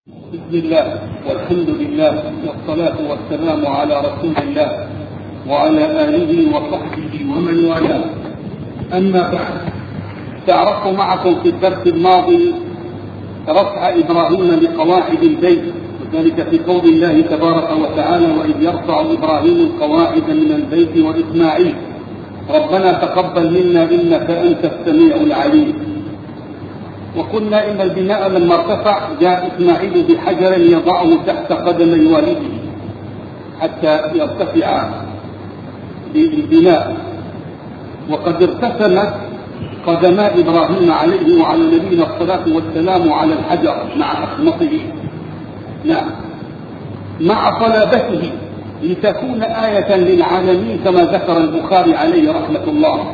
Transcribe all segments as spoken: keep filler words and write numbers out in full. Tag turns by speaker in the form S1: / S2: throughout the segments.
S1: بسم الله والحمد لله والصلاة والسلام على رسول الله وعلى آله وصحبه ومن والاه. أما بعد، تعرفت معكم في الدرس الماضي رفع إبراهيم لقواعد البيت، وذلك في قول الله تبارك وتعالى: وإذ يرفع إبراهيم القواعد من البيت وإسماعيل ربنا تقبل منا إنك أنت السميع العليم. وقلنا إن البناء لما ارتفع جاء إسماعيل بحجر يضعه تحت قدمي والده حتى يرتفع بالبناء، وقد ارتسمت قدما إبراهيم عليه وعلى نبينا الصلاة والسلام على الحجر مع أخمصه، نعم، مع صلابته، لتكون آية للعالمين كما ذكر البخاري عليه رحمة الله.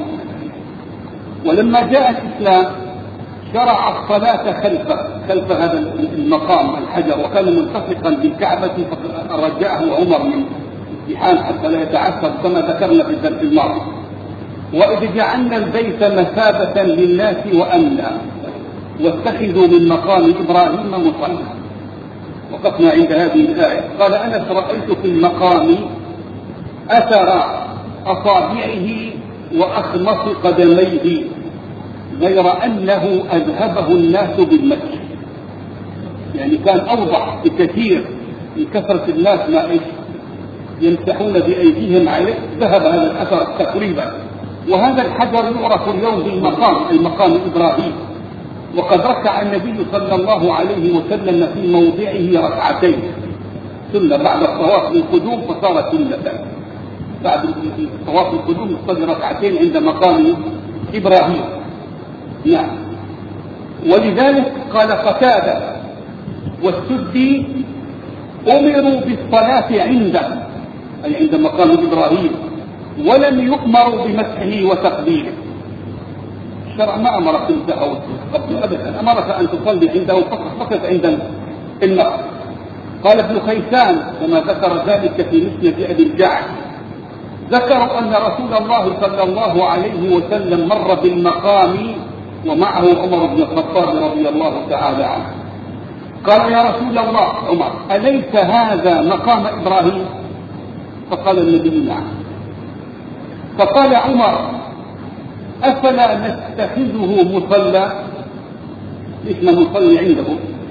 S1: ولما جاء الإسلام شرع الصلاة خلفه خلف هذا المقام الحجر، وكان ملتصقا بالكعبة فرجعه عمر من امتحان حتى لا يتعثر كما ذكرنا في الدرس الماضي. وإذ جعلنا البيت مثابة للناس وأمنا واتخذوا من مقام إبراهيم مصلى. وقفنا عند هذه الآية. قال أنس: رأيت في المقام أثر أصابعه وأخمص قدميه، غير أنه أذهبه الناس بالمسح، يعني كان أوضح بكثير من كثرة الناس ما يمسحون بأيديهم عليه، ذهب هذا الأثر تقريبا. وهذا الحجر يعرف اليوم بالمقام، المقام إبراهيم، وقد ركع النبي صلى الله عليه وسلم في موضعه ركعتين سنة بعد الطواف للقدوم، فصارت سنة بعد الطواف للقدوم يصلي ركعتين عند مقام إبراهيم، نعم. ولذلك قال قتادة والسدي: أمروا بالصلاة عنده، أي عند مقام إبراهيم، ولم يؤمروا بمسحه وتقبيله. الشرع ما أمرك تمسحه وتقبله أبدا، أمرك أن تصلي عنده فقط عند النقر. قال ابن خيسان كما ذكر ذلك في مسند أبي الجعد: ذكروا أن رسول الله صلى الله عليه وسلم مر بالمقام ومعه عمر بن الخطاب رضي الله تعالى عنه. قال: يا رسول الله عمر، أليس هذا مقام إبراهيم؟ فقال النبي: نعم. فقال عمر: أفلا نتخذه مصلى؟ إحنا نصلي عنده.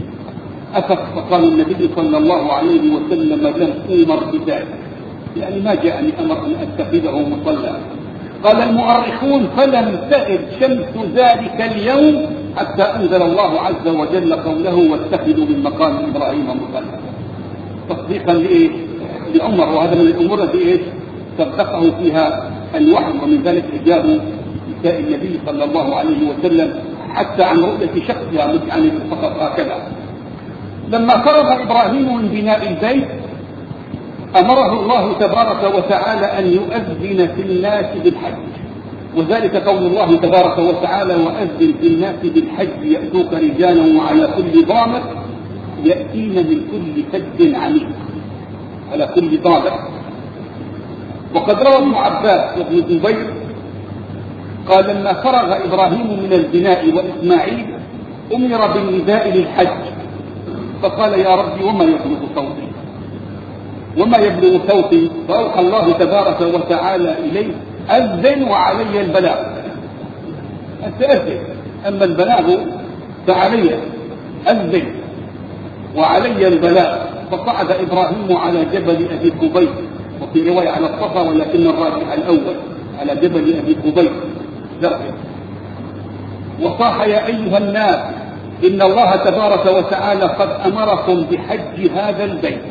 S1: فقال النبي صلى الله عليه وسلم: لم أمر بذلك، يعني ما جاءني أمر أن أتخذه مصلى. قال المؤرخون: فلم تغب شمس ذلك اليوم حتى أنزل الله عز وجل قوله: واتخذوا من مقام إبراهيم مصلى، تصديقا لإيه؟ لعمر. وهذا من الأمور التي إيه؟ صدقه فيها الوحي، ومن ذلك إجاب نساء النبي صلى الله عليه وسلم حتى عن رؤية شخصها، مش عن فقط هكذا. لما فرغ إبراهيم من بناء البيت أمره الله تبارك وتعالى أن يؤذن في الناس بالحج، وذلك قول الله تبارك وتعالى: وأذن في الناس بالحج يأتوك رجالا وعلى كل ضامر يأتين من كل فج عميق، على كل ضامر. وقد روى ابن عباس وابن الزبير قال: لما فرغ إبراهيم من البناء وإسماعيل أمر بالنداء للحج، فقال: يا ربي وما يبلغ صوتي وما يبلغ صوتي؟ فأوحى الله تبارك وتعالى إليه: أذن وعلي البلاغ. أنت أذن، أما البلاغ فعلي، أذن وعلي البلاغ. فصعد إبراهيم على جبل أبي قبيس، وفي رواية على الصفا، ولكن الراجح الأول على جبل أبي قبيس، وصاح: يا أيها الناس، إن الله تبارك وتعالى قد أمركم بحج هذا البيت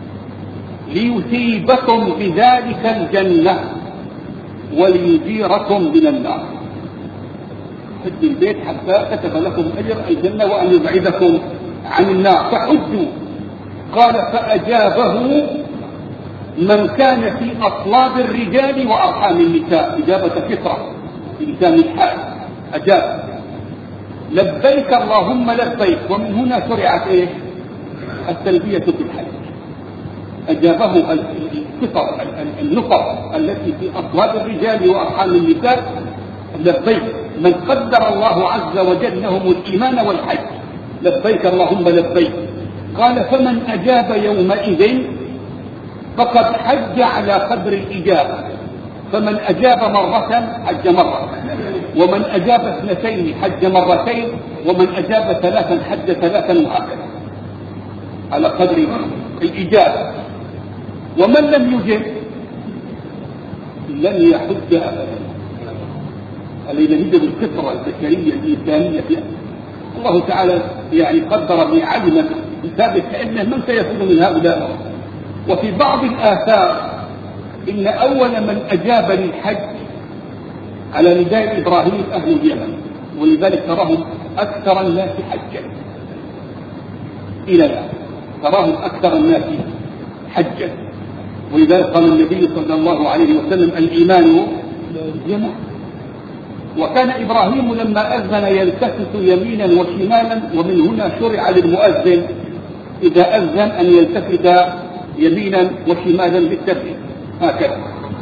S1: ليثيبكم بذلك الجنة وليجيركم من النار. حج البيت حتى كتب لكم أجر الجنة وأن يبعدكم عن النار، فحجوا. قال: فأجابه من كان في أصلاب الرجال وأرحام النساء، إجابة فطرة بلسان الحال، أجاب: لبيك اللهم لبيك. ومن هنا شرعت إيه؟ التلبية في الحج. أجابه الفطر، النفر التي في أصلاب الرجال وأرحام النساء: لبيك. من قدر الله عز وجل لهم الإيمان والحج، لبيك اللهم لبيك. قال فمن أجاب يومئذ فقد حج على قدر الإجابة، فمن أجاب مرة حج مرة، ومن أجاب اثنتين حج مرتين، ومن أجاب ثلاثا حج ثلاثا، وهكذا على قدر الإجابة. ومن لم يجب لن يحج أبدا. الذين يجب الفطرة البشرية الإنسانية الله تعالى يعني قدر بعلم بسابق علمه من سيكون من هؤلاء. وفي بعض الآثار إن أول من أجاب للحج على نداء إبراهيم أهل اليمن، ولذلك تراهم أكثر الناس حجا إلى الآن، تراهم أكثر الناس حجا. ولذلك قال النبي صلى الله عليه وسلم الإيمان جمع. وكان إبراهيم لما أذن يلتفت يمينا وشمالا، ومن هنا شرع للمؤذن إذا أذن أن يلتفت يمينا وشمالا بالترتيب هكذا.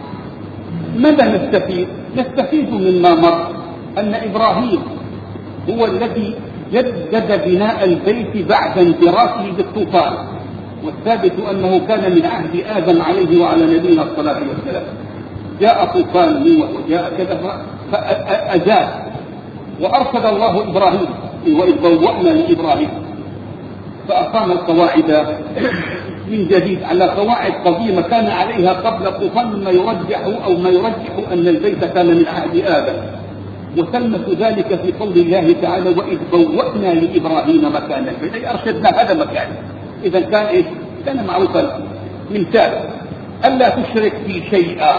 S1: ماذا نستفيد؟ نستفيد مما مر أن إبراهيم هو الذي جدد بناء البيت بعد انفراته بالطوفان، والثابت أنه كان من عهد آدم عليه وعلى نبينا الصلاة والسلام. جاء طوفان وجاء كذا فأزال، وأرشد الله إبراهيم وإذ بوأنا لإبراهيم فأقام القواعد من جديد على قواعد قديمة كان عليها قبل الطوفان ما يرجح أو ما يرجح أن البيت كان من عهد آدم. وثمة ذلك في قول الله تعالى وإذ بوأنا لإبراهيم مكان البيت، أي أرشدنا هذا مكان. إذا كان إيش؟ كان معروفا من ثالث ألا تشرك في شيئا،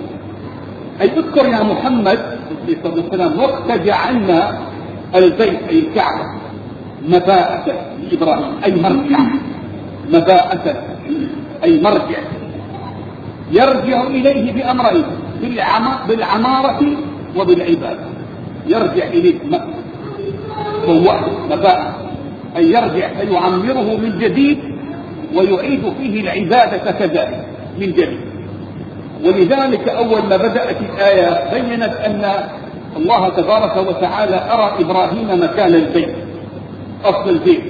S1: أي اذكر يا محمد صلى الله عليه وسلم وقت جعلنا البيت أي الكعبة مباءة لإبراهيم أي مرجع، مباءة أي مرجع يرجع إليه بأمرين، بالعمارة وبالعبادة. يرجع إليه هو مباءة أي يرجع فيعمره من جديد ويعيد فيه العبادة كذلك من جديد. ولذلك أول ما بدأت الآية بينت أن الله تبارك وتعالى أرى إبراهيم مكان البيت أصل البيت،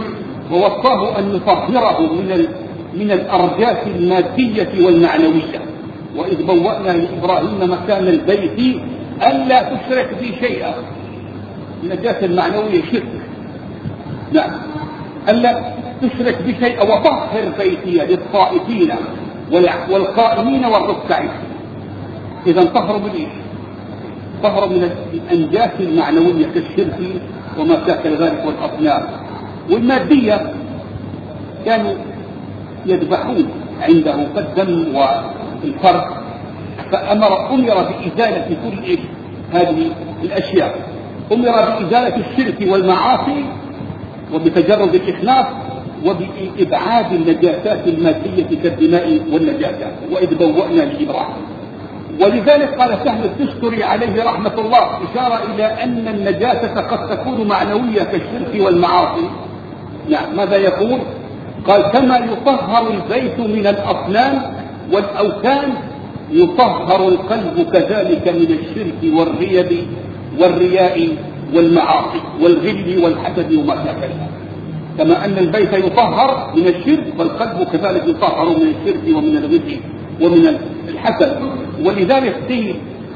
S1: ووصاه أن يطهره من من الأرجاس المادية والمعنوية. وإذ بوأنا لإبراهيم مكان البيت ألا تشرك بي شيئا، النجاسة المعنوية شرك، نعم، ألا تشرك بي شيئا وطهر بيتي للطائفين والقائمين والركع. إذا طهروا من إيش؟ طهروا من الأنجاس المعنوية كالشرك وما شاكل ذلك والأصنام. والمادية كانوا يذبحون عنده كالدم والفرد، فأمر أمر بإزالة كل إيش هذه الأشياء، أمر بإزالة الشرك والمعاصي وبتجرد الإخلاص وبإبعاد النجاسات المادية كالدماء والنجاسات. وإذ بوأنا لإبراهيم. ولذلك قال سهل التستري عليه رحمة الله إشارة إلى أن النجاسة قد تكون معنوية كالشرك والمعاصي. نعم، ماذا يقول؟ قال كما يطهر البيت من الأصنام والأوثان يطهر القلب كذلك من الشرك والريب والرياء والمعاصي والغل والحسد وما شابه. كما أن البيت يطهر من الشرك والقلب كذلك يطهر من الشرك ومن الغل ومن الحسد. ولذلك قيل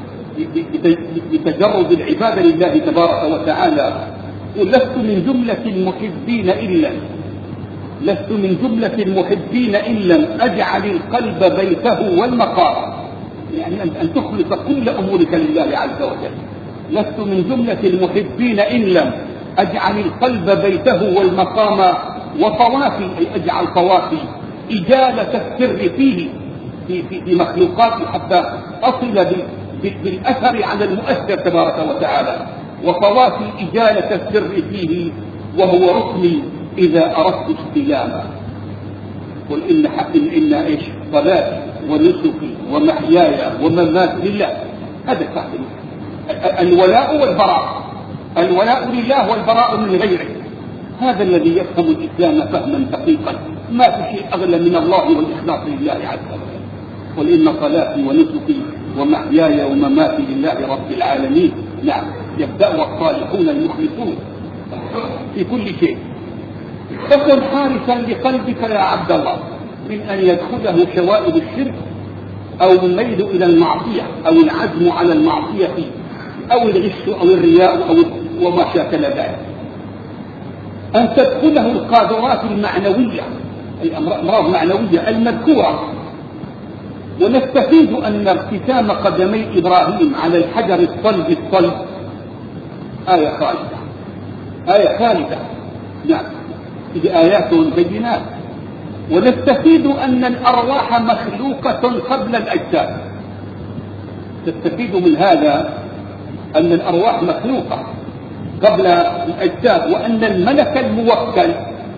S1: بتجرد العبادة لله تبارك وتعالى لست من جملة المحبين إلا لست من جملة المحبين إن لم أجعل القلب بيته والمقام، يعني أن تخلص كل أمورك لله عز وجل. لست من جملة المحبين إن لم أجعل القلب بيته والمقام وطوافي، أي أجعل طوافي إجالة السر فيه في, في, في مخلوقاتي حتى أصل بالأثر على المؤثر تبارك وتعالى، وطوافي إجالة السر فيه وهو ركني إذا أردت استلاما. قل إن حق إن إيش صلاتي ونسكي ومحياي ومماتي لله. هذا فهم الولاء والبراء، الولاء لله والبراء من غيره. هذا الذي يفهم الإسلام فهما دقيقا، ما في شيء أغلى من الله والإخلاص لله عز وجل. قل إن صلاتي ونسكي ومحياي ومماتي لله رب العالمين. نعم، يبدأ الصالحون المخلصون في كل شيء. فكن حارسا لقلبك يا عبد الله من أن يدخله شوائب الشرك أو الميل إلى المعصية أو العزم على المعصية أو الغش أو الرياء أو وما شاكل ذلك. أن تدخله القادرات المعنوية أي أمراض معنوية المذكورة. ونستفيد أن ارتسام قدمي إبراهيم على الحجر الصلب الصلب آية خالدة آية خالدة نعم في آيات بينات. ونستفيد أن الأرواح مخلوقة قبل الأجساد. نستفيد من هذا أن الأرواح مخلوقة قبل الأجساد وأن الملك الموكل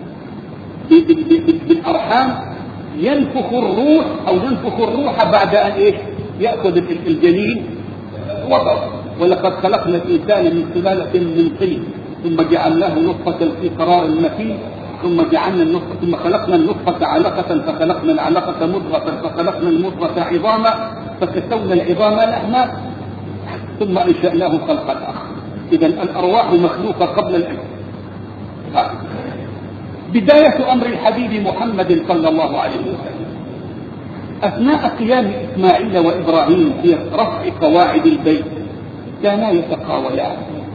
S1: بالأرحام ينفخ الروح أو ينفخ الروح بعد أن إيش يأخذ الجنين وضع. ولقد خلقنا الإنسان من سلالة من طين ثم جعلناه نطفة في قرار مكين ثم جعلنا النطفة ثم خلقنا النطفة علقة فخلقنا العلقة مضغة فخلقنا المضغة عظاما فكسونا العظام لحما ثم أنشأناه خلقا آخر. إذا الأرواح مخلوقة قبل الأجساد. بداية أمر الحبيب محمد صلى الله عليه وسلم أثناء قيام إسماعيل وإبراهيم في رفع قواعد البيت كانا يتقاولان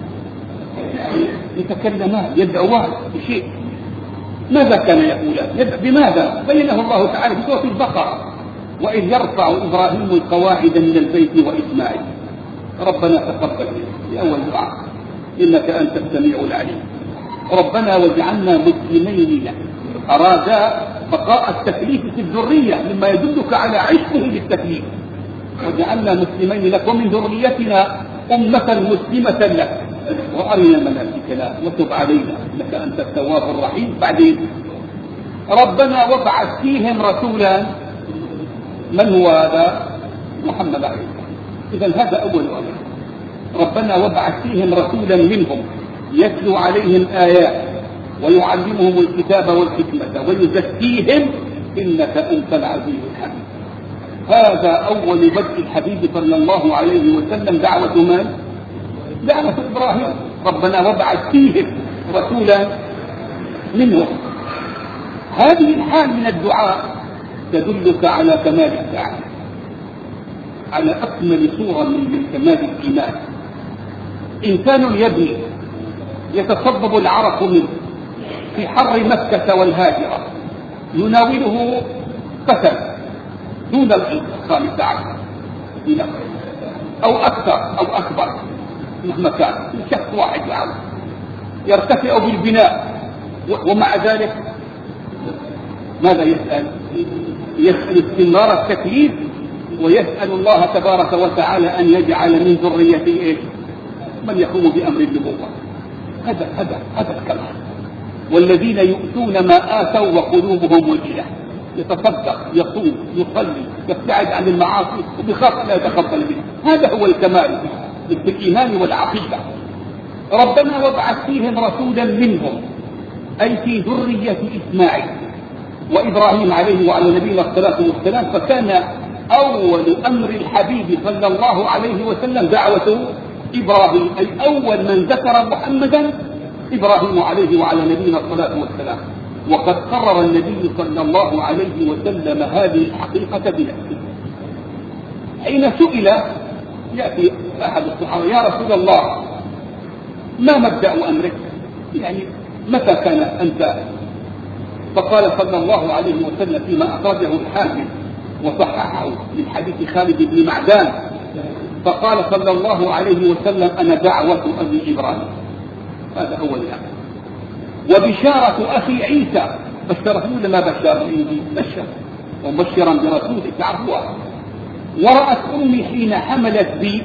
S1: يتكلمان يدعوان بشيء. ماذا كان يقولان؟ بماذا؟ بينه الله تعالى في سورة البقرة وإذ يرفع إبراهيم القواعد من البيت وإسماعيل ربنا تقبل منا أول دعاء إنك أنت السميع العليم ربنا واجعلنا مسلمين لك. أراد بقاء التكليف في الذرية مما يدلك على عشقه للتكليف. وجعلنا مسلمين لك ومن ذريتنا أمة مسلمة لك وأرنا مناسكنا وتب علينا إنك أنت التواب الرحيم. بعدين ربنا وابعث فيهم رسولا. من هو هذا؟ محمد عليه الصلاة والسلام. إذا هذا أول أمر. ربنا وابعث فيهم رسولا منهم يتلو عليهم آيات ويعلمهم الكتاب والحكمة ويزكيهم إنك أنت العزيز الحكيم. هذا أول بدء الحبيب صلى الله عليه وسلم. دعوة من؟ دعوة إبراهيم. ربنا وابعث فيهم رسولا منهم. هذه الحال من الدعاء تدلك على كمال الدعوة على أكمل صورة من كمال الإيمان. إنسان يبني يتصبب العرق منه في حر مكة والهاجرة يناوله قتل دون الخامس عشر أو أكثر أو أكبر مهما كان شخص واحد يعرف يرتفع بالبناء ومع ذلك ماذا يسأل؟ يسأل استمرار التكليف ويسأل الله تبارك وتعالى أن يجعل من ذريته إيش؟ من يقوم بأمر النبوة. هذا هذا هذا الكلام. والذين يؤتون ما آتوا وقلوبهم وجلة يتصدق يصوم يصلي يبتعد عن المعاصي وبخاف لا يتقبل منه. هذا هو الكمال في الإيمان والعقيدة. ربنا وابعث فيهم رسولا منهم أي في ذرية إسماعيل وإبراهيم عليه وعلى نبينا الصلاة والسلام. فكان أول أمر الحبيب صلى الله عليه وسلم دعوة إبراهيم أي أول من ذكر محمدا إبراهيم عليه وعلى نبينا الصلاة والسلام. وقد قرر النبي صلى الله عليه وسلم هذه الحقيقة بنفسه حين سئل يأتي أحد الصحابة يا رسول الله ما مبدأ أمرك؟ يعني متى كان أنت؟ فقال صلى الله عليه وسلم فيما أخرجه الحاكم وصححه من حديث خالد بن معدان فقال صلى الله عليه وسلم أنا دعوة أبي إبراهيم. هذا أول الأمر. وبشارة أخي عيسى بشره لما بشر الإنجيل بشر ومبشرا برسول تعرفوها. ورأت أمي حين حملت بي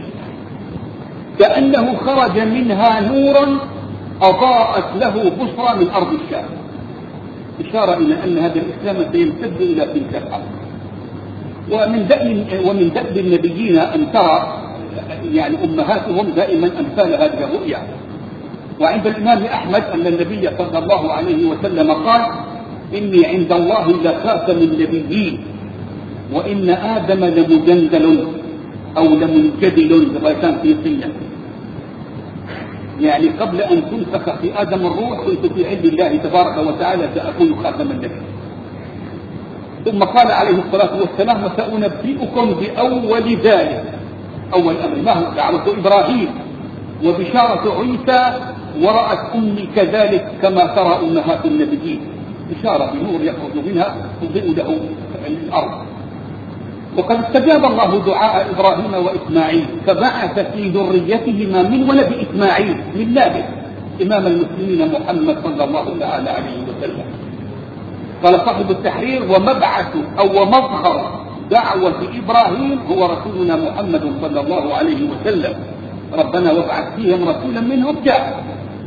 S1: كأنه خرج منها نورا أضاءت له بشرى من أرض الشام. إشارة إلى أن هذا الإسلام سيمتد إلى تلك الأرض. ومن دأب ومن دأب النبيين أن ترى يعني أمهاتهم دائما أمثال هذه الرؤيا. وعند الإمام أحمد أن النبي صلى الله عليه وسلم قال إني عند الله لخاتم النبيين وإن آدم لمجندل أو لمنجدل بغيثان في صية. يعني قبل أن تنفخ في آدم الروح كنت في علم الله تبارك وتعالى سأكون خاتم النبي. ثم قال عليه الصلاة والسلام وسأنبئكم بأول ذلك. أول أمر ما هو؟ دعوة إبراهيم وبشارة عيسى ورأت أمي كذلك كما ترى أمهات النبيين، بشارة بنور يخرج منها تضيء له الأرض. وقد استجاب الله دعاء إبراهيم وإسماعيل فبعث في ذريتهما من ولد إسماعيل من نابل إمام المسلمين محمد صلى الله تعالى عليه وسلم. قال صاحب التحرير ومبعث أو ومظهر دعوة إبراهيم هو رسولنا محمد صلى الله عليه وسلم، ربنا وابعث فيهم رسولا منهم جاء.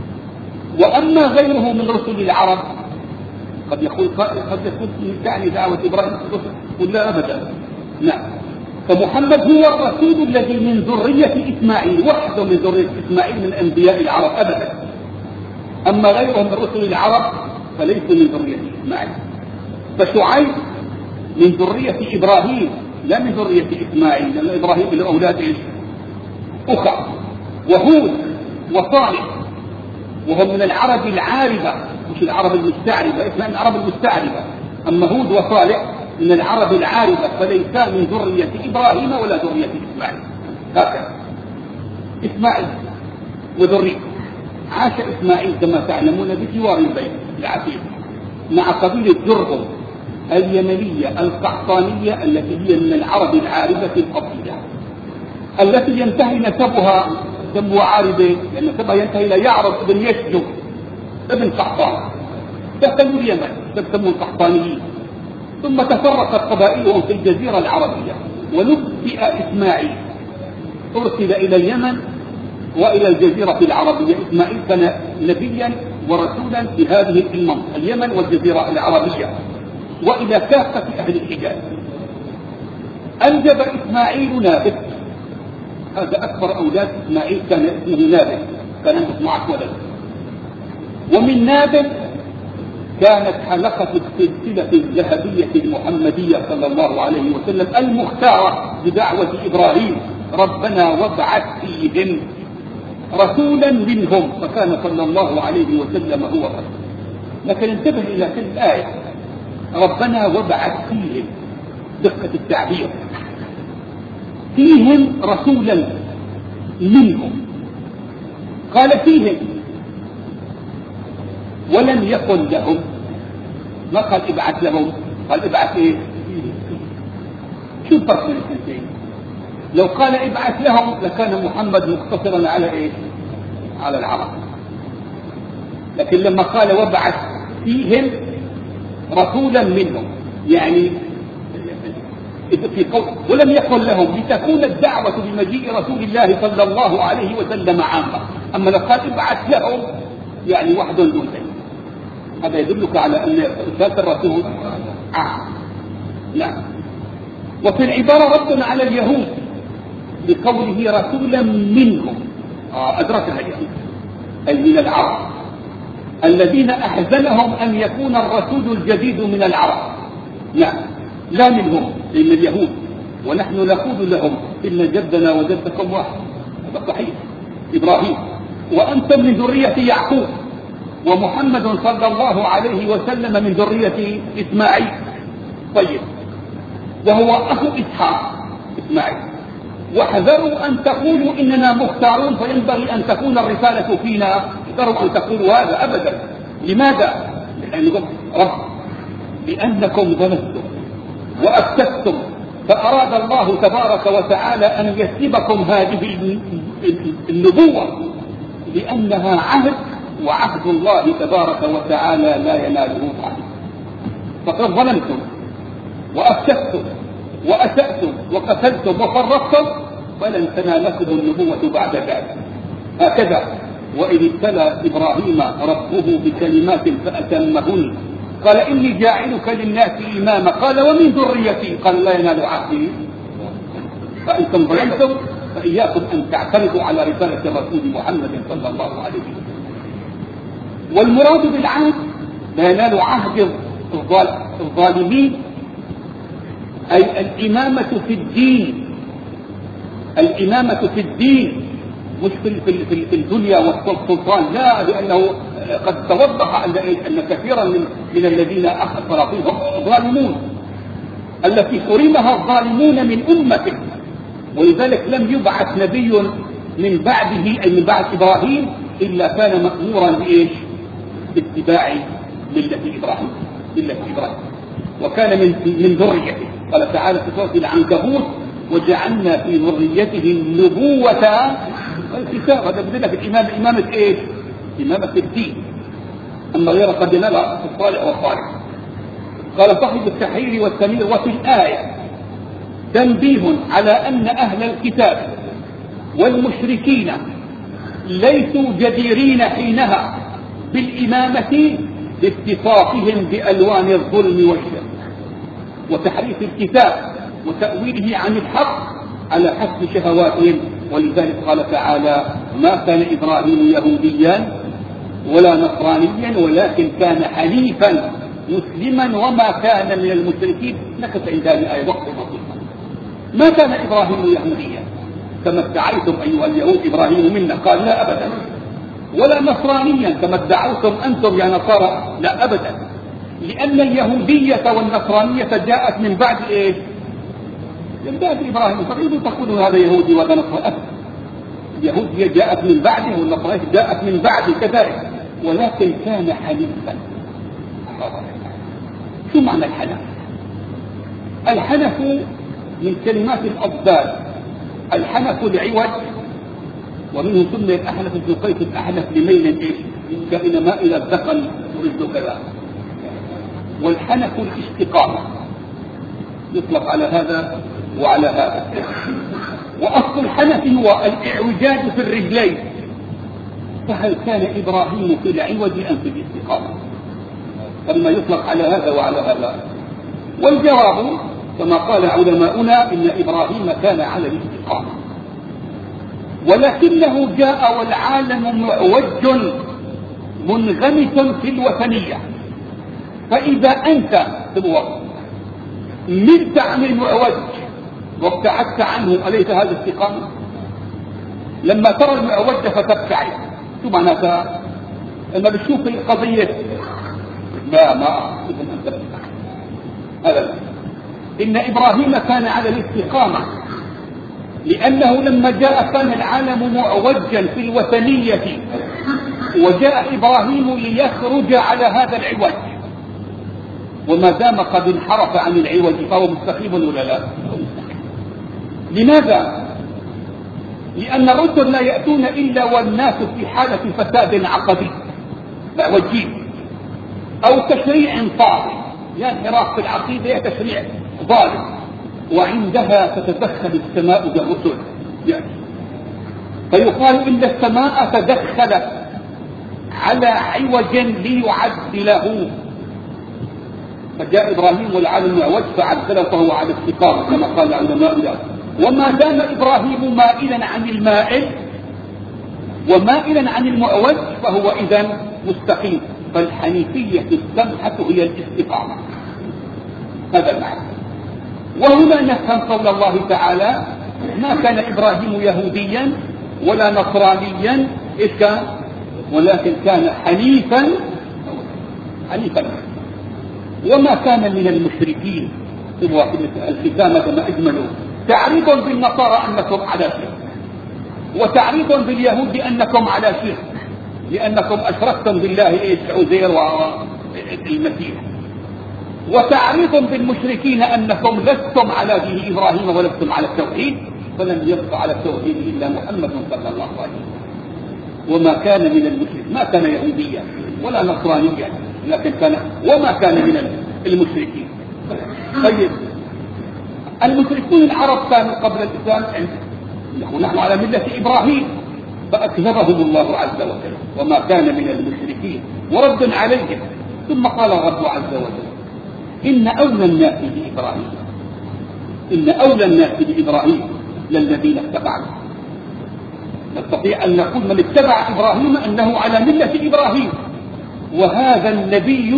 S1: وأما غيره من رسل العرب قد يقول قد يكون تعني دعوة إبراهيم قل لا أبدا، نعم. فمحمد هو الرسول الذي من ذرية إسماعيل وحده من ذرية إسماعيل من أنبياء العرب أبدا. أما غيرهم من رسل العرب فليس من ذرية إسماعيل. فشعيب من ذرية إبراهيم لا من ذرية إسماعيل، لأن إبراهيم له أولاد إيش؟ أخر. وهود وصالح وهم من العرب العاربة مش العرب المستعربة، اسمها العرب المستعربة. أما هود وصالح من العرب العاربة فليسا من ذرية إبراهيم ولا ذرية إسماعيل. هكذا إسماعيل وذريته. عاش إسماعيل كما تعلمون بجوار البيت العتيق مع قبيلة جرهم اليمنية القحطانية التي هي من العرب العاربة القبيلة التي ينتهي نسبها سموا عاربة لأن نسبها ينتهي إلى يعرب ابن يشجب ابن قحطان دخلوا اليمن تسموا القحطانيين. ثم تفرقت قبائلهم في الجزيرة العربية ونبئ إسماعيل أرسل إلى اليمن وإلى الجزيرة العربية. إسماعيل كان نبيا ورسولا في هذه المنطقة اليمن والجزيرة العربية وإلى كافة أهل الحجاز. أنجب إسماعيل نابت، هذا أكبر أولاد إسماعيل كان اسمه نابت، كان عنده معه ولد. ومن نابت كانت حلقة السلسلة الذهبية المحمدية صلى الله عليه وسلم المختارة بدعوة إبراهيم ربنا وابعث فيهم رسولا منهم، فكان صلى الله عليه وسلم هو رسول. لكن انتبه إلى كل آية ربنا وابعث فيهم، دقة التعبير، فيهم رسولا منهم. قال فيهم ولم يقل لهم، ما قال ابعث لهم، قال ابعث ايه؟ شو الفرق بين الاثنين؟ لو قال ابعث لهم لكان محمد مقتصرا على ايه؟ على العرب. لكن لما قال وابعث فيهم رسولا منهم يعني في قول ولم يقل لهم لتكون الدعوة بمجيء رسول الله صلى الله عليه وسلم عامة. أما لو قال ابعث لهم يعني واحد دون ذلك، هذا يدلك على أن رسالة الرسول عام. نعم. وفي العبارة رد على اليهود بقوله رسولا منهم، آه أدركها اليهود أي من العرب الذين أحزنهم أن يكون الرسول الجديد من العرب. نعم لا منهم من اليهود، ونحن نقول لهم إن جدنا وجدكم واحد، هذا صحيح إبراهيم، وأنتم من ذرية يعقوب، ومحمد صلى الله عليه وسلم من ذرية إسماعيل. طيب وهو أخو إسحاق إسماعيل. واحذروا أن تقولوا إننا مختارون فينبغي أن تكون الرسالة فينا، احذروا أن تقولوا هذا أبدا. لماذا؟ لأنكم رب لأنكم ظلمتم وأفسدتم، فأراد الله تبارك وتعالى أن يسلبكم هذه النبوة لأنها عهد، وعهد الله تبارك وتعالى لا يناله عهد. فقد ظلمتم وأفسدتم وأسأتم وقتلتم وفرقتم فلن تنالكم النبوة بعد ذلك. هكذا وإذ ابتلى إبراهيم ربه بكلمات فأتمهن قال إني جاعلك للناس إماما قال ومن ذريتي قال لا ينال عهدي. فأنتم ظلمتم فإياكم أن تعترضوا على رسالة الرسول محمد صلى الله عليه وسلم. والمراد بالعهد لا ينال عهد الظالمين أي الإمامة في الدين، الإمامة في الدين مش في في في الدنيا والسلطان، لا، لأنه قد توضح أن كثيرا من من الذين أخذ فيهم ظالمون التي حرمها الظالمون من أمته، ولذلك لم يبعث نبي من بعده أي من بعد إبراهيم إلا كان مأمورا بإيش؟ باتباع ملة إبراهيم ملة إبراهيم وكان من من ذريته. قال تعالى في سورة العنكبوت: وجعلنا في ذريته النبوة والكتاب. هذا بدنا في الإمام إمامة إيش؟ إمامة الدين، أما غير قد ينال الصالح والصالح. قال صاحب التحرير والتنوير: وفي الآية تنبيه على أن أهل الكتاب والمشركين ليسوا جديرين حينها بالإمامة باتصافهم بألوان الظلم والشر وتحريف الكتاب وتأويله عن الحق على حسب شهواتهم. ولذلك قال تعالى: ما كان إبراهيم يهوديا ولا نصرانيا ولكن كان حنيفا مسلما وما كان من المشركين. نكت عند هذه الآية وقت بسيط. ما كان إبراهيم يهوديا كما ادعيتم أيها اليهود إبراهيم منا، قال لا أبدا، ولا نصرانيا كما ادعوتم أنتم يا نصارى، لا أبدا، لأن اليهودية والنصرانية جاءت من بعد إيش؟ من بعد إبراهيم. فقيل تقولوا هذا يهودي وهذا نصراني. اليهودية جاءت من بعده والنصرانية جاءت من بعده كذلك، ولكن كان حنيفا. شو معنى الحنف؟ الحنف من كلمات الأضداد. الحنف العوج، ومنه سمي الأحنف بن قيس الأحنف لميل إيش؟ كإنما إلى الدقن يريد كذا. والحنف الاستقامة، يطلق على هذا وعلى هذا. وأصل الحنف هو الإعوجاج في الرجلين، فهل كان إبراهيم في العوج أم في الاستقامة؟ فلما يطلق على هذا وعلى هذا. والجواب كما قال علماؤنا: إن إبراهيم كان على الاستقامة، ولكنه جاء والعالم معوج منغمس في الوثنية. فإذا أنت في الوقت ملت عن المعوج وابتعدت عنه، أليس هذا استقامة؟ لما ترى المعوج فتبتعد، شو معناتها؟ لما بتشوف القضية لا ما هذا. إن إبراهيم كان على الاستقامة، لأنه لما جاء كان العالم معوجا في الوثنية، وجاء إبراهيم ليخرج على هذا العوج، وما دام قد انحرف عن العوج فهو مستقيم ولا لا؟ لماذا؟ لأن الرسل لا يأتون إلا والناس في حالة فساد عقدي معوجين، أو تشريع طاغي، يا انحراف في العقيدة يا تشريع ظالم، وعندها تتدخل السماء بالرسل يعني. فيقال إن السماء تدخلت على عوج ليعدله، فجاء إبراهيم والعالم معوج فعدله فهو على استقامة كما قال علماؤنا. وما دام إبراهيم مائلا عن المائل ومائلا عن المعوج فهو إذن مستقيم. فالحنيفية السمحة هي الاستقامة، هذا المعنى. وهنا نفهم قول الله تعالى: ما كان إبراهيم يهوديا ولا نصرانيا، إيش كان؟ ولكن كان حنيفا حنيفا وما كان من المشركين. الختام كما أجملوا تعريض بالنصارى أنكم على شرك، وتعريض باليهود أنكم على شرك، لأنكم أشركتم بالله إيش؟ عزير والمسيح. وتعريض بالمشركين أنكم لستم على دين إبراهيم ولستم على التوحيد، فلم يبق على التوحيد إلا محمد صلى الله عليه وسلم. وما كان من المشرك، ما كان يهوديا ولا نصرانيا، لكن كان وما كان من المشركين. طيب المشركون العرب كانوا قبل الإسلام نحن على ملة إبراهيم، فأكذبهم الله عز وجل وما كان من المشركين ورد عليهم. ثم قال الرب عز وجل: إن أولى الناس بإبراهيم إن أولى الناس بإبراهيم للذين اتبعوا. نستطيع أن نقول من اتبع إبراهيم أنه على ملة إبراهيم، وهذا النبي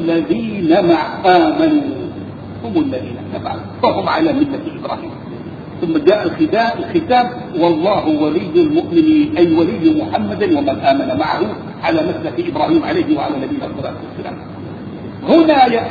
S1: والذين مع آمنوا هم الذين اتبعوا، فهم على ملة إبراهيم. ثم جاء الختام والله ولي المؤمنين، أي ولي محمد ومن آمن معه على مسلك إبراهيم عليه وعلى نبينا الصلاة والسلام. هنا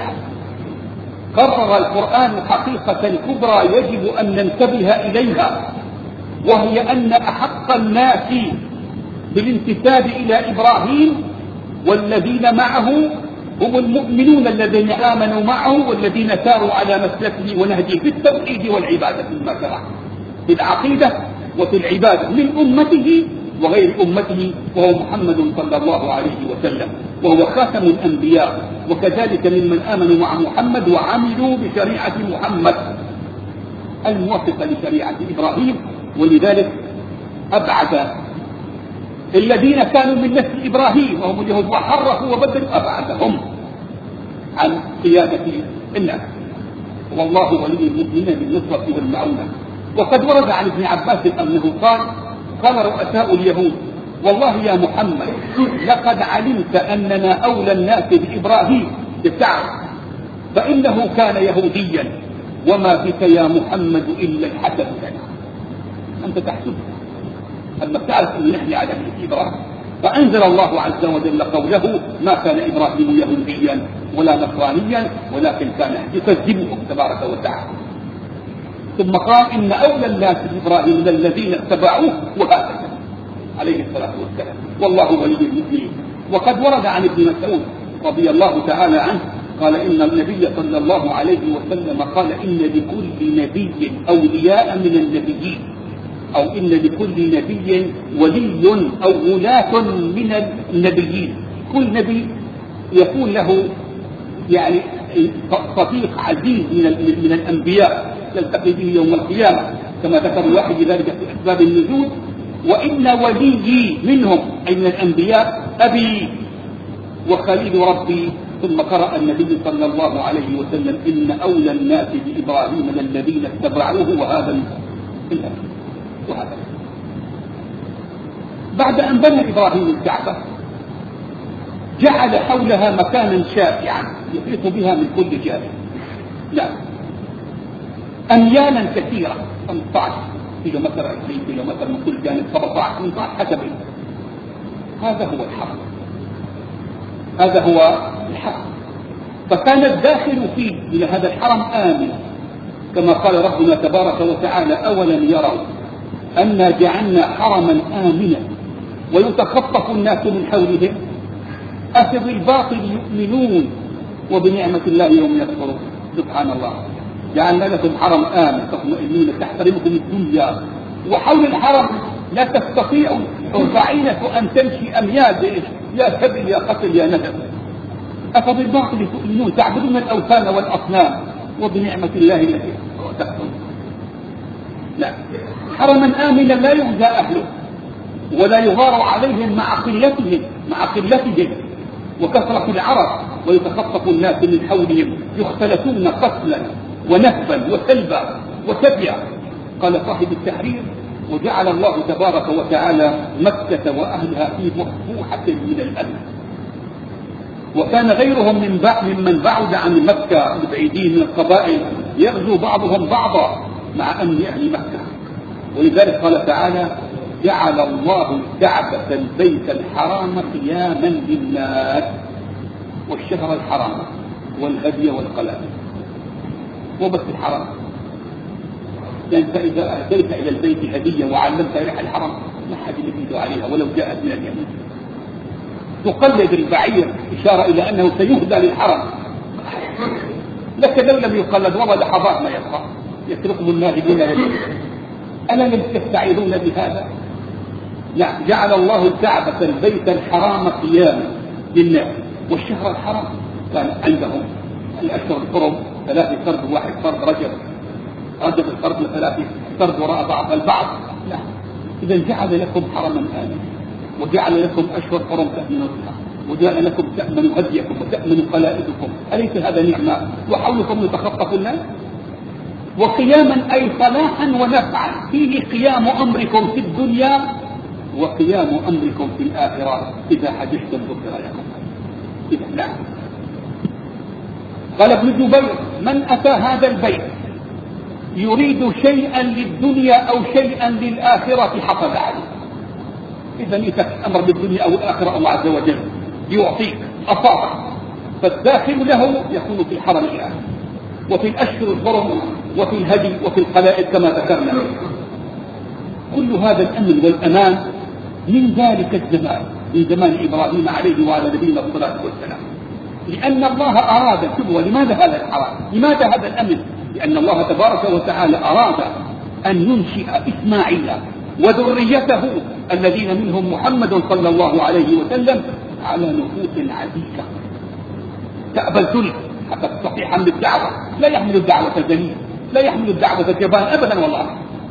S1: قرر القرآن حقيقة كبرى يجب أن ننتبه إليها، وهي أن أحق الناس بالانتساب إلى إبراهيم والذين معه هم المؤمنون الذين آمنوا معه والذين ساروا على مسلكه ونهجه في التوحيد والعبادة فيما شرع، في العقيدة وفي العبادة، من أمته وغير أمته، وهو محمد صلى الله عليه وسلم، وهو خاتم الأنبياء، وكذلك ممن آمنوا مع محمد وعملوا بشريعة محمد الموافقة لشريعة إبراهيم. ولذلك أبعد الذين كانوا من نسل إبراهيم وهم اليهود وحرفوا وبدلوا، أبعدهم عن قيادة الناس. والله ولي المؤمنين بالنصرة والمعونة. وقد ورد عن ابن عباس أنه قال قال رؤساء اليهود والله يا محمد لقد علمت أننا أولى الناس بإبراهيم بالتعب، فإنه كان يهوديا وما بك يا محمد إلا الحسد لنا. أنت تحسد أما تعرف أن نحن على إبراهيم. فأنزل الله عز وجل قوله ما كان إبراهيم يهوديا ولا نصرانيا ولكن كان يكذبه تبارك وتعالى. ثم قال إن أولى الناس بإبراهيم الذين اتبعوه وهكذا عليه الصلاة والسلام، والله ولي المؤمنين. وقد ورد عن ابن مسعود رضي الله تعالى عنه قال إن النبي صلى الله عليه وسلم قال إن لكل نبي أولياء من النبيين، أو إن لكل نبي ولي أو ولاة من النبيين. كل نبي يكون له يعني صديق عزيز من من الأنبياء يلتقي به يوم القيامة، كما ذكر الواحد ذلك في أسباب النزول. وإن وليي منهم أي من الأنبياء أبي وخليل ربي. ثم قرأ النبي صلى الله عليه وسلم إن أولى الناس بإبراهيم الذين اتبعوه وهذا الأمر. وهذا بعد أن بنى إبراهيم الكعبة جعل حولها مكانا شاسعا يحيط بها من كل جانب، لا أميالا كثيرة، خمسة عشر كيلو متر عشرين كيلو متر من كل جانب، سبعة عشر خمسة عشر حسب. هذا هو الحرم، هذا هو الحرم. فكان الداخل فيه إلى هذا الحرم آمن، كما قال ربنا تبارك وتعالى أولم يروا أنا جعلنا حرما آمنا ويتخطف الناس من حولهم أفبالباطل يؤمنون وبنعمة الله يوم يكفرون. سبحان الله، جعلنا لكم حرم آمن تطمئنون تحترمكم الدنيا، وحول الحرم لا تستطيع الرعينة أن تمشي أميال، يا سبل يا قتل يا ندم. أفبالباطل تؤمنون تعبدون الأوثان والأصنام وبنعمة الله التي تكفرون. لا، حرما آمنا لا يغزى أهله ولا يغار عليهم مع قلتهم مع قلتهم وكثرة العرب، ويتخطف الناس من حولهم يختلفون قتلا ونهبا وسلبا وسبيا. قال صاحب التحرير وجعل الله تبارك وتعالى مكة وأهلها في مفتوحة من الأمن، وكان غيرهم من ممن بعد عن مكة البعيدين من القبائل يغزو بعضهم بعضا مع أمن أهل مكة. ولذلك قال تعالى جعل الله الكعبة البيت الحرام قياما للناس والشهر الحرام والهدي والقلائد. وبس الحرام، يعني فإذا أهديت إلى البيت هدية وعلمت ريح الحرم ما حد يزيد عليها ولو جاءت من اليمين. تقلد البعير إشارة إلى أنه سيهدى للحرم، لكن لو لم يقلد والله لحظات ما يبقى يتركه الناهبون يدين. ألا يستعيذون بهذا؟ لا، جعل الله الكعبة البيت الحرام قياما للناس والشهر الحرام. كان عندهم الأشهر الحرم ثلاثة فرد، واحد فرد رجب، رجب الفرد ثلاثة فرد وراء بعض البعض. لا، إذا جعل لكم حرما آمنا وجعل لكم أشهر حرم تأمنوا بها وجعل لكم تأمنوا هديكم وتأمنوا قلائدكم. أليس هذا نعمة؟ وحولكم يتخطف الناس. وقياما أي صلاحا ونفعا، فيه قيام أمركم في الدنيا وقيام أمركم في الآخرة إذا حججتم ذكر لكم. إذا لا. قال ابن جبير من أتى هذا البيت يريد شيئا للدنيا أو شيئا للآخرة حصل عليه. إذا إذا أمر بالدنيا أو الآخرة الله عز وجل يعطيك أصابك، فالداخل له يكون في الحرم الآن وفي الأشهر الحرم وفي الهدي وفي القلائد كما ذكرنا. كل هذا الأمن والأمان من ذلك الزمان، من زمان إبراهيم عليه وعلى نبينا الصلاة والسلام، لأن الله أراد شبه. لماذا هذا الحرام؟ لماذا هذا الأمن؟ لأن الله تبارك وتعالى أراد أن ينشئ إسماعيل وذريته الذين منهم محمد صلى الله عليه وسلم على نفوس عزيزة تأبى الذل حتى تستطيع حمل الدعوة. لا يحمل الدعوة الذليل، لا يحمل الدعوة الجبان أبدا والله.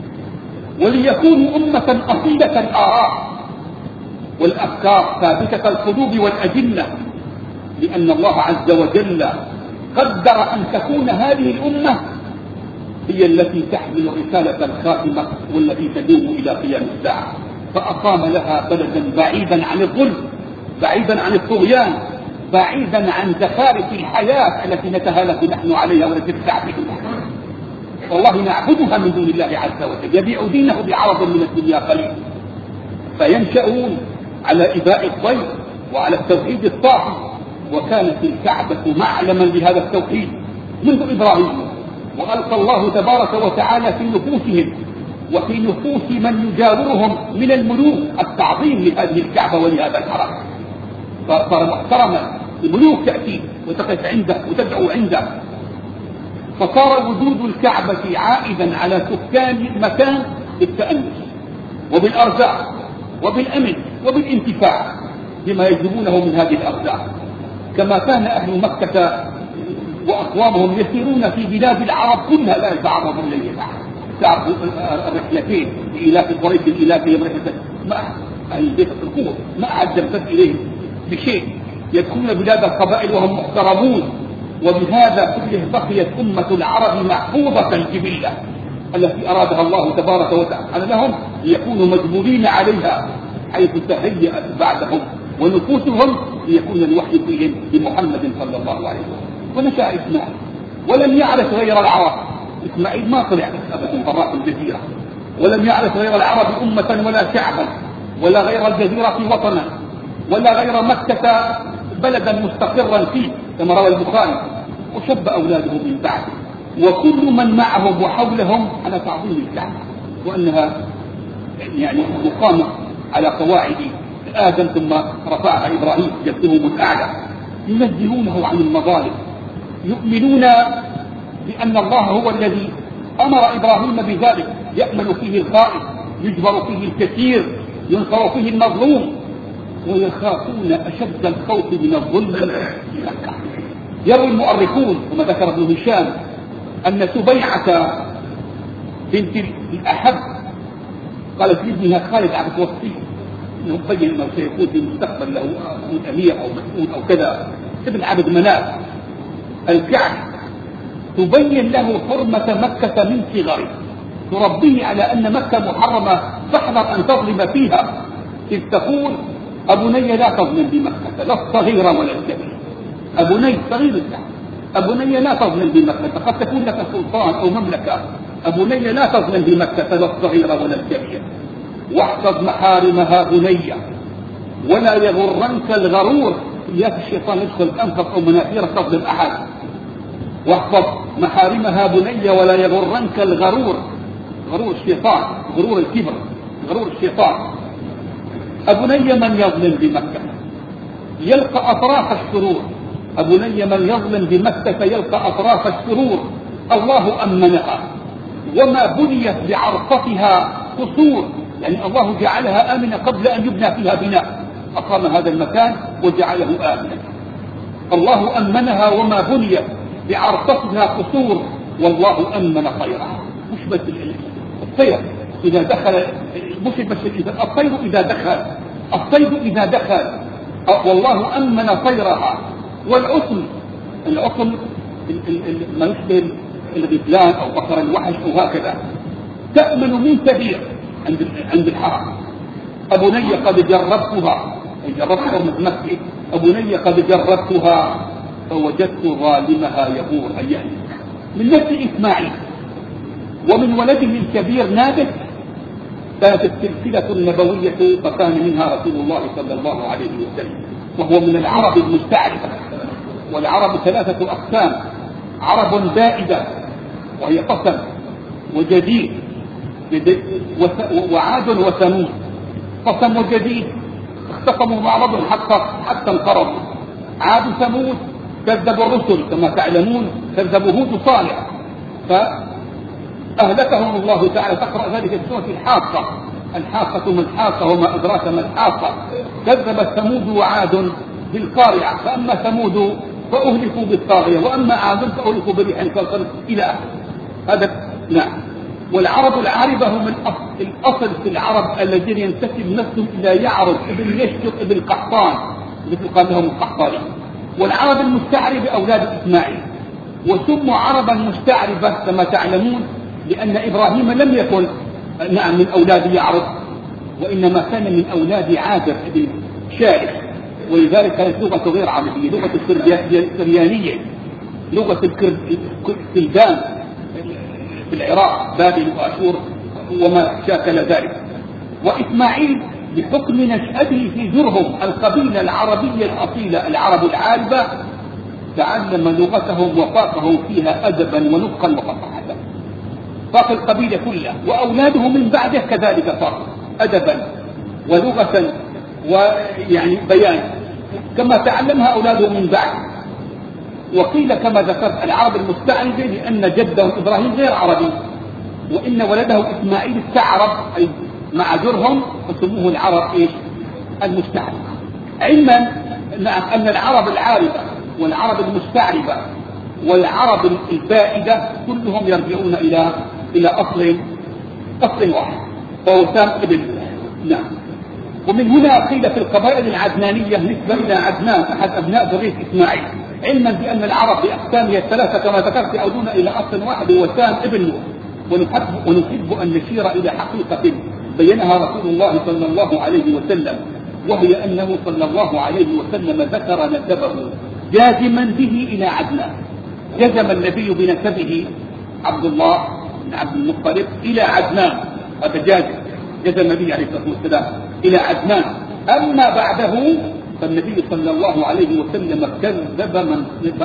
S1: وليكونوا أمة أصيلة الآراء والأفكار ثابتة القلوب والأجنة، لأن الله عز وجل قدر أن تكون هذه الأمة هي التي تحمل الرسالة الخاتمة والتي تدوم إلى قيام الساعة، فأقام لها بلدا بعيدا عن الظلم، بعيدا عن الطغيان، بعيدا عن زخارف الحياة التي نتهالك نحن عليها والتي تستعبدنا. والله نعبدها من دون الله عز وجل، يبيع دينه بعرض من الدنيا قليل، فينشأون على إباء الضيف وعلى التوحيد الصافي. وكانت الكعبة معلما لهذا التوحيد منذ إبراهيم، وألقى الله تبارك وتعالى في نفوسهم وفي نفوس من يجاورهم من الملوك التعظيم لهذه الكعبة ولهذا الحرم، فصار محترما. الملوك تأتي وتقف عنده وتدعو عنده، فصار وجود الكعبة عائدا على سكان مكان بالتأنس وبالأرزاق وبالأمن وبالانتفاع بما يجلبونه من هذه الأرزاق، كما كان أهل مكة وأقوامهم يسيرون في بلاد العرب كلها لا يتعرضون للإله. تعرفوا الرحلتين لإلاف قريش إلافهم رحلة ما أهل بيت القوة ما أعجبت إليهم بشيء، يدخلون بلاد القبائل وهم محترمون. وبهذا كله بقيت أمة العرب محفوظة الجبلة التي أرادها الله تبارك وتعالى لهم ليكونوا مجبولين عليها، حيث تهيأت بعدهم ونفوسهم ليكون الوحي فيهم بمحمد صلى الله عليه وسلم. ونشأ إسماعيل ولم يعرف غير العرب. إسماعيل ما طلع أبدا براء الجزيرة، ولم يعرف غير العرب أمة ولا شعبا، ولا غير الجزيرة وطنا، ولا غير مكة بلدا مستقرا فيه كما روى البخاري. وشب أولاده من بعده، وكل من معهم وحولهم على تعظيم الكعبة، وأنها يعني مقامة على قواعد آدم ثم رفعها إبراهيم جدهم الأعلى. ينزهونه عن المظالم، يؤمنون بأن الله هو الذي أمر إبراهيم بذلك، يأمن فيه الخائف، يجبر فيه الكثير، ينصر فيه المظلوم، ويخافون أشد الخوف من الظلم في مكة. يروي المؤرخون كما ذكر ابن هشام أن سبيعة بنت الأحب قالت لابنها خالد عبد الوصي انه بين انه سيكون في المستقبل له امير او مسؤول او كذا، ابن عبد مناف الكعب، تبين له حرمة مكة من صغره، تربيه على أن مكة محرمة فاحذر أن تظلم فيها، إذ تقول أبني لا تظلم بمكة لا الصغير ولا الكبير. أبني صغير الكعب، أبني لا تظلم بمكة، قد تكون لك سلطان أو مملكة، أبني لا تظلم بمكة لا الصغير ولا الكبير، واحفظ محارمها بني ولا يغرنك الغرور. إياك الشيطان يدخل أنفك أو مناخيرك تظلم أحد. واحفظ محارمها بني ولا يغرنك الغرور، غرور الشيطان، غرور الكبر، غرور الشيطان. أبني من يظلم بمكة يلقى أطراف الشرور، أبني من يظلم بمكة يلقى أطراف الشرور. الله أمنها وما بنيت بعرفتها قصور، يعني الله جعلها آمنة قبل أن يبنى فيها بناء، أقام هذا المكان وجعله آمنا. الله أمنها وما بنيت بعرفتها قصور، والله أمن طيرها. مش بس الطير إذا دخل، مش بس الطير إذا دخل، الطير إذا دخل، والله أمن طيرها. والعطل، العطل ما يشبه الغفلان أو بقر الوحش أو هكذا، تأمن من كبير عند عند الحرم. أبني قد جربتها، أي جربتها من مكة، أبني قد جربتها فوجدت ظالمها يبور، أي من نفس إسماعيل ومن ولده الكبير نابت كانت السلسلة النبوية فكان منها رسول الله صلى الله عليه وسلم، وهو من العرب المستعربة. والعرب ثلاثة أقسام: عرب بائدة وهي قسم وجديد وعاد وثمود. قسم وجديد اختصموا مع بعض حتى حتى انقرضوا. عاد ثمود كذبوا الرسل كما تعلمون، كذبوا هود صالح فأهلكهم الله تعالى. تقرأ ذلك في سورة الحاقة: الحاقة ما الحاقة وما أدراك ما الحاقة. كذبت ثمود وعاد بالقارعة، فأما ثمود فأهلكوا بالطاغية وأما عاد فأهلكوا بريح صرصر إلى آخره. هذا نعم. والعرب العاربة هم الأصل في العرب الذين ينتسب نفسهم إلى يعرب ابن يشجر ابن قحطان، مثل قال لهم القحطاني. والعرب المستعربة أولاد إسماعيل، وسموا عربا مستعربة كما تعلمون لأن إبراهيم لم يكن نعم من أولاد يعرب، وإنما كان من أولاد عابر ابن شارح، ولذلك كانت لغة غير عربية، لغة السريانية، لغة الكلدان في العراق، بابل وأشور وما شاكل ذلك. وإسماعيل بحكم نشأته في جرهم القبيلة العربية الأصيلة العرب العاربة تعلم لغتهم وفاقهم فيها أدبا ونطقا وفصاحة، فاق القبيلة كلها. وأولاده من بعده كذلك فاق أدبا ولغة ويعني بيان كما تعلمها أولاده من بعد. وقيل كما ذكرت العرب المستعربة لأن جده إبراهيم غير عربي، وإن ولده إسماعيل استعرب أي مع جرهم فسموه العرب إيش؟ المستعربة. علما نعم أن العرب العاربة والعرب المستعربة والعرب البائدة كلهم يرجعون إلى إلى أصل أصل واحد وهو سام ابن نعم. ومن هنا قيل في القبائل العدنانية نسبة إلى عدنان أحد أبناء ذرية إسماعيل، علما بأن العرب بأقسامها الثلاثة كما ذكرت يعودون إلى أصل واحد هو سام ابن نوح. ونحب, ونحب أن نشير إلى حقيقة بينها رسول الله صلى الله عليه وسلم، وهي أنه صلى الله عليه وسلم ذكر نسبه جازما به إلى عدنان. جزم النبي بنسبه عبد الله بن عبد المطلب إلى عدنان، هذا جازم، جزم النبي عليه الصلاة والسلام إلى عدنان. أما بعده فالنبي صلى الله عليه وسلم كذب من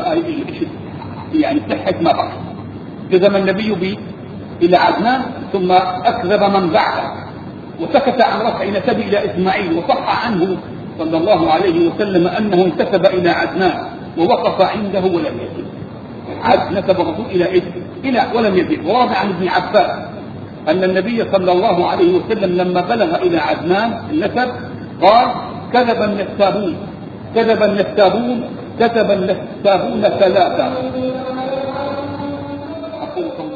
S1: يعني صحة ما بقى. جزم النبي به إلى عدنان ثم أكذب من بعده، وسكت عن رفع نسب إلى إسماعيل، وصح عنه صلى الله عليه وسلم أنه انتسب إلى عدنان ووقف عنده ولم يزد. عد نسب الرسول إلى إيه؟ إلى ولم يزد. ورد عن ابن عباس أن النبي صلى الله عليه وسلم لما بلغ إلى عدنان النسب قال: كذب النسابون كذب النسابون كذب النسابون ثلاثة.